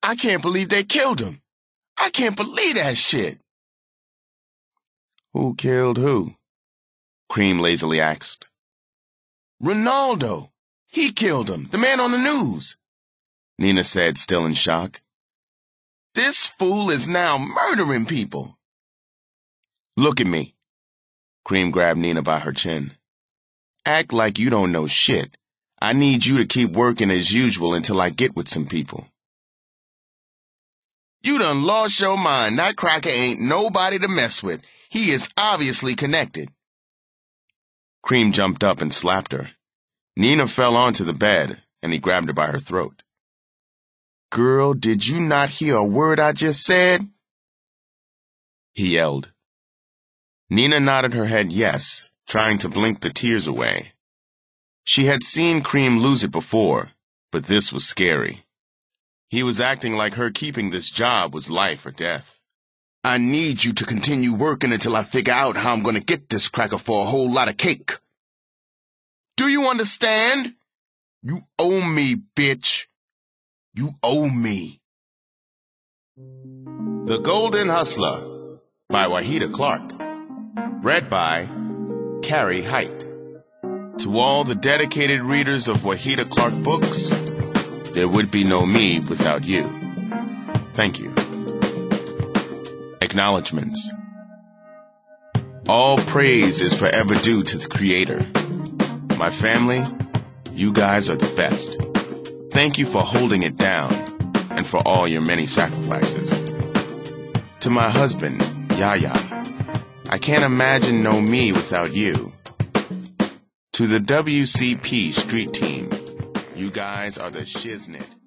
I can't believe they killed him. I can't believe that shit. Who killed who? Cream lazily asked. Ronaldo. He killed him, the man on the news, Nina said, still in shock. This fool is now murdering people. Look at me. Cream grabbed Nina by her chin. Act like you don't know shit. I need you to keep working as usual until I get with some people. You done lost your mind. That cracker ain't nobody to mess with. He is obviously connected. Cream jumped up and slapped her. Nina fell onto the bed, and he grabbed her by her throat. Girl, did you not hear a word I just said? He yelled. Nina nodded her head yes, trying to blink the tears away. She had seen Cream lose it before, but this was scary. He was acting like her keeping this job was life or death. I need you to continue working until I figure out how I'm going to get this cracker for a whole lot of cake. Do you understand? You owe me, bitch. You owe me. The Golden Hustler by Wahida Clark. Read by Carrie Height. To all the dedicated readers of Wahida Clark books, there would be no me without you. Thank you. Acknowledgements. All praise is forever due to the Creator. My family, you guys are the best. Thank you for holding it down and for all your many sacrifices. To my husband, Yaya, I can't imagine no me without you. To the WCP street team, you guys are the shiznit.